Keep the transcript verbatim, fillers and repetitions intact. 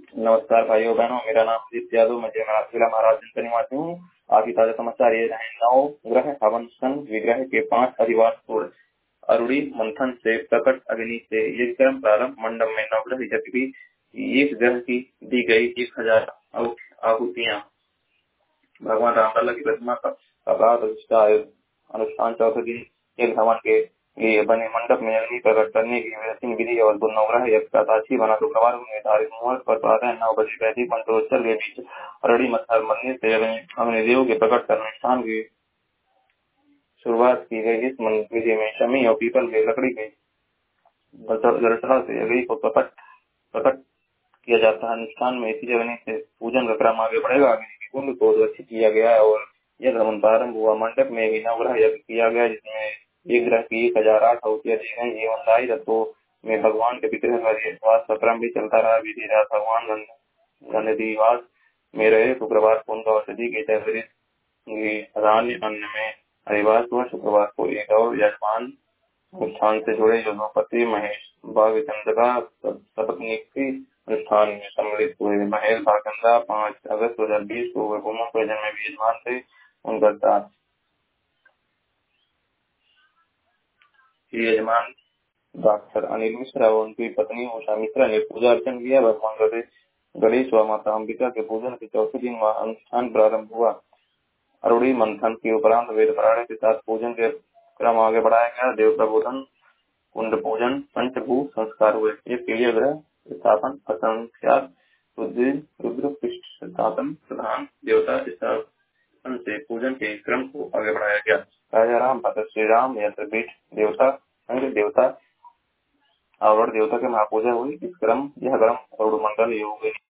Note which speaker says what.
Speaker 1: नमस्कार भाइयों बहनों, मेरा नाम अजीत यादव, मैं जयमरा जिला महाराजगंज का निवासी हूँ। आज की ताजा समाचार ये रहे। नौ ग्रह हवन सन विग्रह के पांच अधिवास तोड़, अरुणी मंथन से प्रकट अग्नि से ये क्रम प्रारंभ। मंडप में नवग्रह यज्ञ भी एक ग्रह की दी गई एक हजार आहुतियां। भगवान रामलला की प्रतिमा का प्रातः प्रतिष्ठा अनुष्ठान चौथे दिन खेल हवन के लिए बने मंडप में अग्नि प्रकट करने की व्यवस्थित विधि और नवग्रह यज्ञ का साक्षी बना। शुक्रवार को निर्धारित मुहूर्त पर प्रातः नौ बजे वैदिक मंत्रोच्चार के बीच अरड़ी मत्थर मंदिर से अग्निदेव के प्रकट कर अनुष्ठान की शुरुआत की गई। इस विधि में शमी और पीपल के लकड़ी के गरसड़ा से अग्नि को प्रकट प्रकट किया जाता है। अनुष्ठान में इसी अग्नि से पूजन का क्रम आगे बढ़ेगा। अग्नि की कुंड को सुरक्षित किया गया है और यह हवन प्रारंभ हुआ। मंडप में भी नवग्रह यज्ञ किया गया, जिसमें एक ग्रह की एक हजार आठ आहुतियां दी गई। जीवनदायी तत्वों में भगवान के विग्रह का श्वास का क्रम भी चलता रहा। विधि रात भगवान गणदिवास में रहे। शुक्रवार को उनका औषधि की धान्य अन्न में अधिवास हुआ। शुक्रवार को एक और यजमान अनुष्ठान से जुड़े योद्धापति महेश भागचंद्र का सपत्नीकी अनुष्ठान में सम्मिलित हुए। महेश भागचंद्र पाँच अगस्त दो हजार बीस को गोमो प्रजन में भी यजमान थे। उनका साथ यजमान डॉक्टर अनिल मिश्रा और उनकी पत्नी उषा मिश्रा ने पूजा अर्चन किया। भगवान गणेश व माता अंबिका के पूजन के चौथे दिन वह अनुष्ठान प्रारंभ हुआ। अरुणी मंथन के उपरांत वेद पारायण के साथ पूजन के क्रम आगे बढ़ाया गया। देव प्रबोधन, कुंड पूजन, पंचभूत संस्कार हुए। ये प्रिय ग्रह स्थापन, असंख्यात रुद्र पृष्ठ स्थापन, प्रधान देवता स्थापन से पूजन के क्रम को आगे बढ़ाया गया। राजा राम, भक्त श्री राम, यंत्रपीठ देवता, संघ देवता, आवरण देवता के महापूजा हुई। इस क्रम यह क्रम अरुण मंडल योग